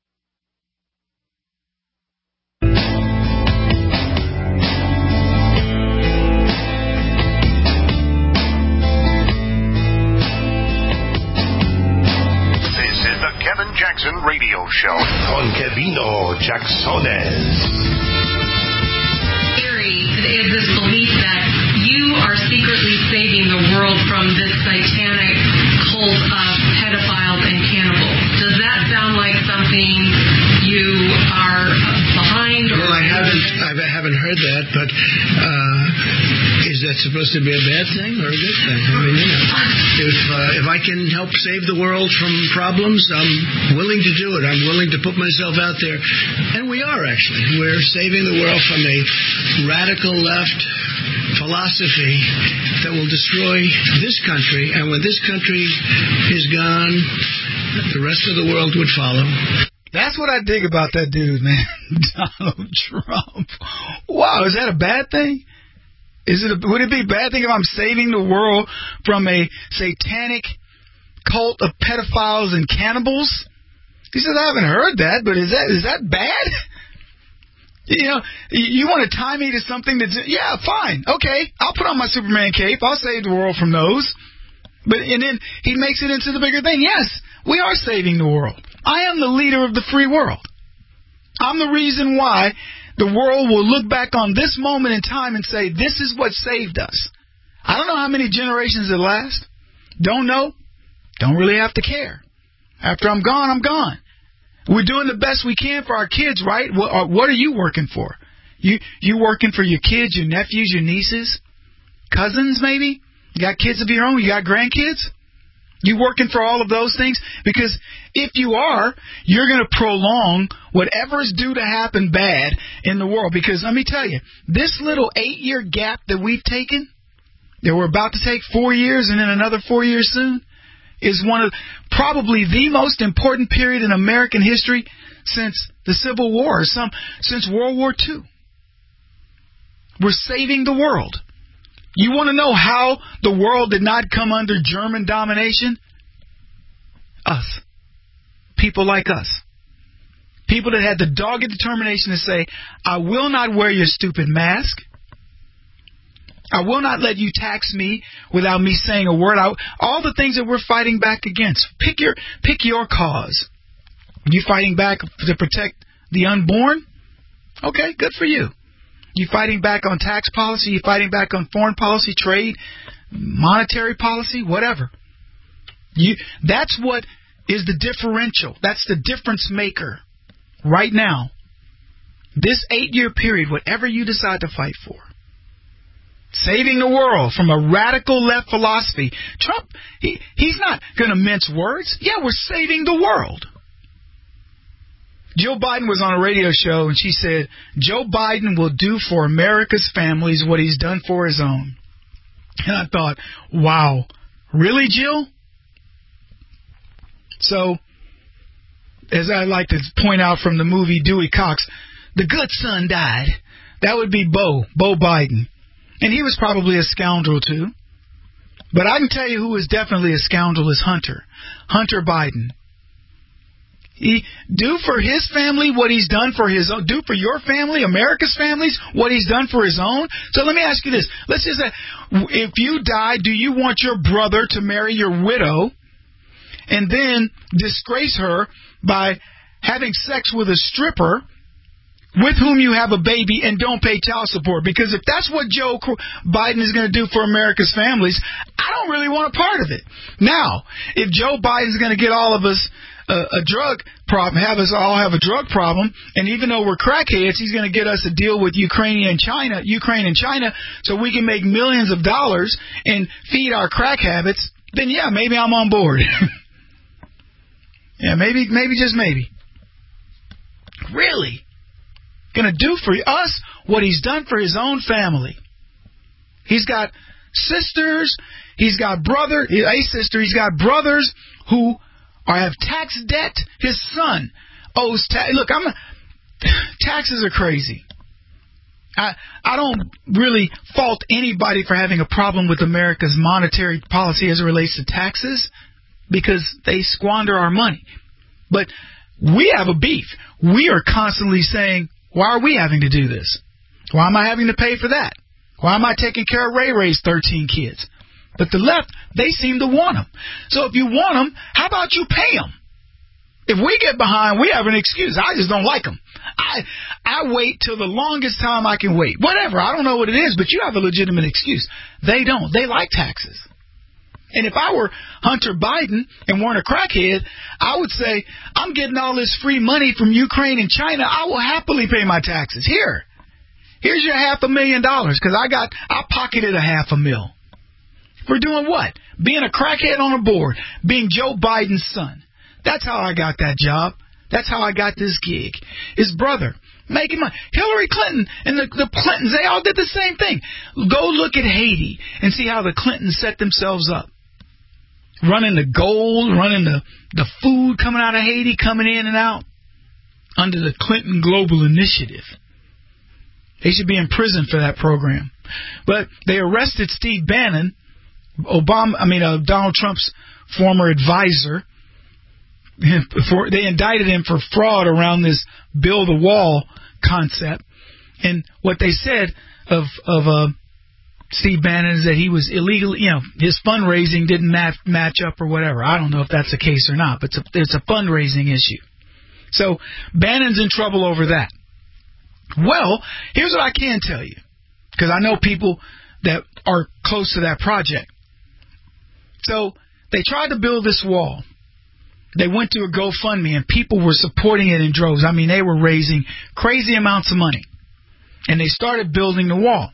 Kevin Jackson Radio Show con Kevino Jacksones. Theory is this belief that you are secretly saving the world from this satanic cult of pedophiles and cannibals. Does that sound like something you are behind? Or well, I haven't, I haven't heard that, but uh, is that supposed to be a bad thing or a good thing? I mean, you know, if uh, if I can help save the world from problems, I'm willing to do it. I'm willing to put myself out there, and we are actually. We're saving the world from a radical left philosophy that will destroy this country, and when this country is gone, the rest of the world would follow. That's what I dig about that dude, man. Donald Trump. Wow, is that a bad thing? Is it? A, would it be a bad thing if I'm saving the world from a satanic cult of pedophiles and cannibals? He says, I haven't heard that, but is that is that bad? You know, you want to tie me to something that's, yeah, fine, okay, I'll put on my Superman cape, I'll save the world from those. But and then he makes it into the bigger thing. Yes, we are saving the world. I am the leader of the free world. I'm the reason why the world will look back on this moment in time and say, this is what saved us. I don't know how many generations it lasts. Don't know. Don't really have to care. After I'm gone, I'm gone. We're doing the best we can for our kids, right? What, what are you working for? You you working for your kids, your nephews, your nieces, cousins maybe? You got kids of your own? You got grandkids? You working for all of those things? Because if you are, you're going to prolong whatever is due to happen bad in the world. Because let me tell you, this little eight-year gap that we've taken, that we're about to take four years and then another four years soon, is one of probably the most important period in American history since the Civil War, some since World War Two. We're saving the world. You want to know how the world did not come under German domination? Us. People like us. People that had the dogged determination to say, I will not wear your stupid mask. I will not let you tax me without me saying a word. I, all the things that we're fighting back against. Pick your pick your cause. You fighting back to protect the unborn? Okay, good for you. You fighting back on tax policy? You fighting back on foreign policy, trade, monetary policy, whatever. You that's what is the differential. That's the difference maker right now. This eight-year period, whatever you decide to fight for. Saving the world from a radical left philosophy. Trump, he, he's not going to mince words. Yeah, we're saving the world. Jill Biden was on a radio show and she said, Joe Biden will do for America's families what he's done for his own. And I thought, wow, really, Jill? So, as I like to point out from the movie Dewey Cox, the good son died. That would be Bo, Bo Biden. And he was probably a scoundrel, too. But I can tell you who is definitely a scoundrel is Hunter. Hunter Biden. He do for his family what he's done for his own. Do for your family, America's families, what he's done for his own. So let me ask you this. Let's just say, if you die, do you want your brother to marry your widow and then disgrace her by having sex with a stripper with whom you have a baby and don't pay child support? Because if that's what Joe Biden is going to do for America's families, I don't really want a part of it. Now, if Joe Biden's going to get all of us a, a drug problem, have us all have a drug problem, and even though we're crackheads, he's going to get us a deal with Ukraine and China, Ukraine and China, so we can make millions of dollars and feed our crack habits, then yeah, maybe I'm on board. yeah, maybe, maybe, just maybe. Really? Going to do for us what he's done for his own family. He's got sisters, he's got brother, a sister, he's got brothers who are, have tax debt. His son owes tax. Look, I'm a, taxes are crazy. I I don't really fault anybody for having a problem with America's monetary policy as it relates to taxes because they squander our money. But we have a beef. We are constantly saying, why are we having to do this? Why am I having to pay for that? Why am I taking care of Ray Ray's thirteen kids? But the left, they seem to want them. So if you want them, how about you pay them? If we get behind, we have an excuse. I just don't like them. I I wait till the longest time I can wait. Whatever, I don't know what it is, but you have a legitimate excuse. They don't. They like taxes. And if I were Hunter Biden and weren't a crackhead, I would say, I'm getting all this free money from Ukraine and China. I will happily pay my taxes. Here, here's your half a million dollars because I got, I pocketed a half a mil. For doing what? Being a crackhead on a board, being Joe Biden's son. That's how I got that job. That's how I got this gig. His brother, making money. Hillary Clinton and the, the Clintons, they all did the same thing. Go look at Haiti and see how the Clintons set themselves up. Running the gold, running the, the food coming out of Haiti, coming in and out under the Clinton Global Initiative. They should be in prison for that program. But they arrested Steve Bannon, Obama, I mean uh, Donald Trump's former advisor. For, they indicted him for fraud around this build a wall concept. And what they said of of uh, Steve Bannon is that he was illegal. You know, his fundraising didn't match, match up or whatever. I don't know if that's the case or not, but it's a, it's a fundraising issue. So Bannon's in trouble over that. Well, here's what I can tell you, because I know people that are close to that project. So they tried to build this wall. They went to a GoFundMe, and people were supporting it in droves. I mean, they were raising crazy amounts of money. And they started building the wall.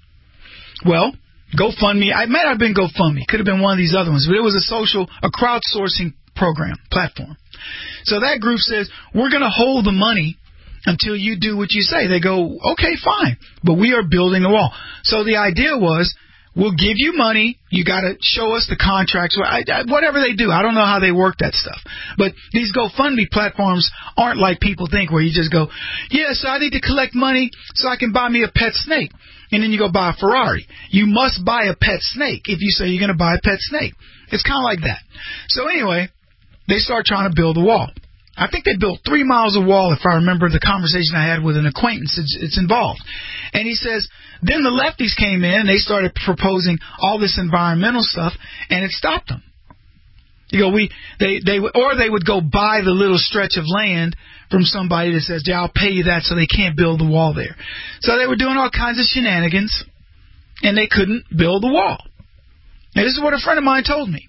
Well, GoFundMe, it might have been GoFundMe. Could have been one of these other ones. But it was a social, a crowdsourcing program, platform. So that group says, we're going to hold the money until you do what you say. They go, okay, fine. But we are building the wall. So the idea was, we'll give you money. You got to show us the contracts. I, I, whatever they do. I don't know how they work that stuff. But these GoFundMe platforms aren't like people think, where you just go, yes, I need to collect money so I can buy me a pet snake. And then you go buy a Ferrari. You must buy a pet snake if you say you're going to buy a pet snake. It's kind of like that. So anyway, they start trying to build a wall. I think they built three miles of wall, if I remember the conversation I had with an acquaintance. It's, it's involved. And he says, then the lefties came in, and they started proposing all this environmental stuff, and it stopped them. You go, we, they, they, or they would go buy the little stretch of land from somebody that says, yeah, I'll pay you that, so they can't build the wall there. So they were doing all kinds of shenanigans, and they couldn't build the wall. Now, this is what a friend of mine told me.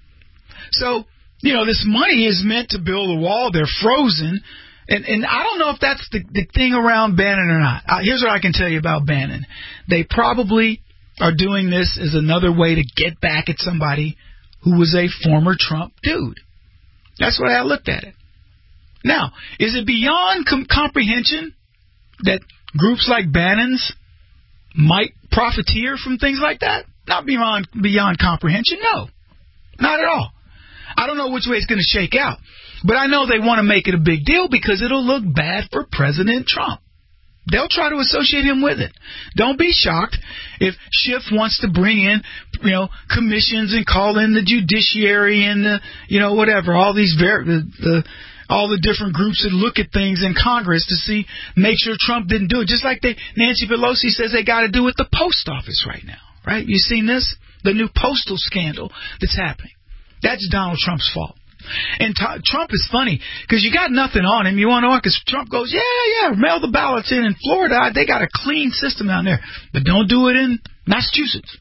So, you know, this money is meant to build a wall. They're frozen. And, and I don't know if that's the, the thing around Bannon or not. Uh, here's what I can tell you about Bannon. They probably are doing this as another way to get back at somebody who was a former Trump dude. That's the way I looked at it. Now, is it beyond com- comprehension that groups like Bannon's might profiteer from things like that? Not beyond beyond comprehension, no. Not at all. I don't know which way it's going to shake out. But I know they want to make it a big deal because it'll look bad for President Trump. They'll try to associate him with it. Don't be shocked if Schiff wants to bring in, you know, commissions and call in the judiciary and the, you know, whatever, all these ver- the, the all the different groups that look at things in Congress to see, make sure Trump didn't do it. Just like they, Nancy Pelosi says they got to do with the post office right now, right? You seen this? The new postal scandal that's happening. That's Donald Trump's fault. And t- Trump is funny because you got nothing on him. You want to know? Because Trump goes, yeah, yeah, mail the ballots in in Florida. They got a clean system down there. But don't do it in Massachusetts.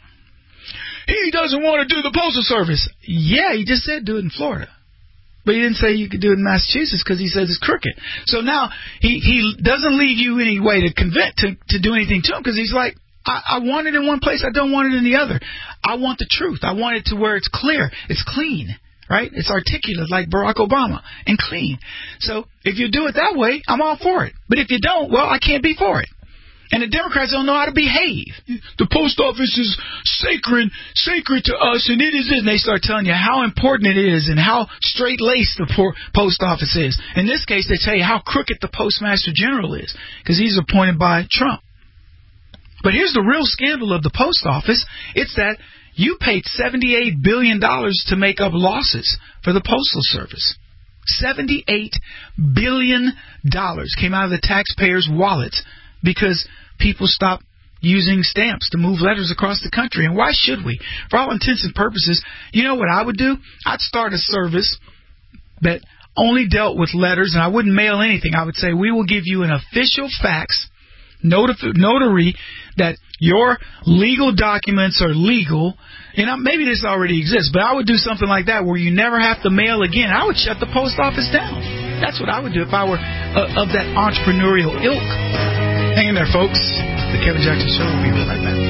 He doesn't want to do the Postal Service. Yeah, he just said do it in Florida. But he didn't say you could do it in Massachusetts because he says it's crooked. So now he, he doesn't leave you any way to convince to, to do anything to him because he's like, I, I want it in one place. I don't want it in the other. I want the truth. I want it to where it's clear. It's clean. Right? It's articulate like Barack Obama and clean. So if you do it that way, I'm all for it. But if you don't, well, I can't be for it. And the Democrats don't know how to behave. The post office is sacred, sacred to us, and it is this. And they start telling you how important it is and how straight-laced the post office is. In this case, they tell you how crooked the Postmaster General is because he's appointed by Trump. But here's the real scandal of the post office. It's that you paid seventy-eight billion dollars to make up losses for the Postal Service. seventy-eight billion dollars came out of the taxpayers' wallets because people stopped using stamps to move letters across the country. And why should we? For all intents and purposes, you know what I would do? I'd start a service that only dealt with letters, and I wouldn't mail anything. I would say, we will give you an official fax notif- notary that your legal documents are legal. And maybe this already exists, but I would do something like that where you never have to mail again. I would shut the post office down. That's what I would do if I were uh, of that entrepreneurial ilk. Hang in there, folks. The Kevin Jackson Show will be right back.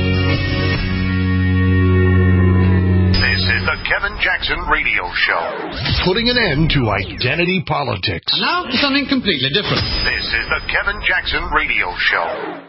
This is the Kevin Jackson Radio Show. Putting an end to identity politics. And now for something completely different. This is the Kevin Jackson Radio Show.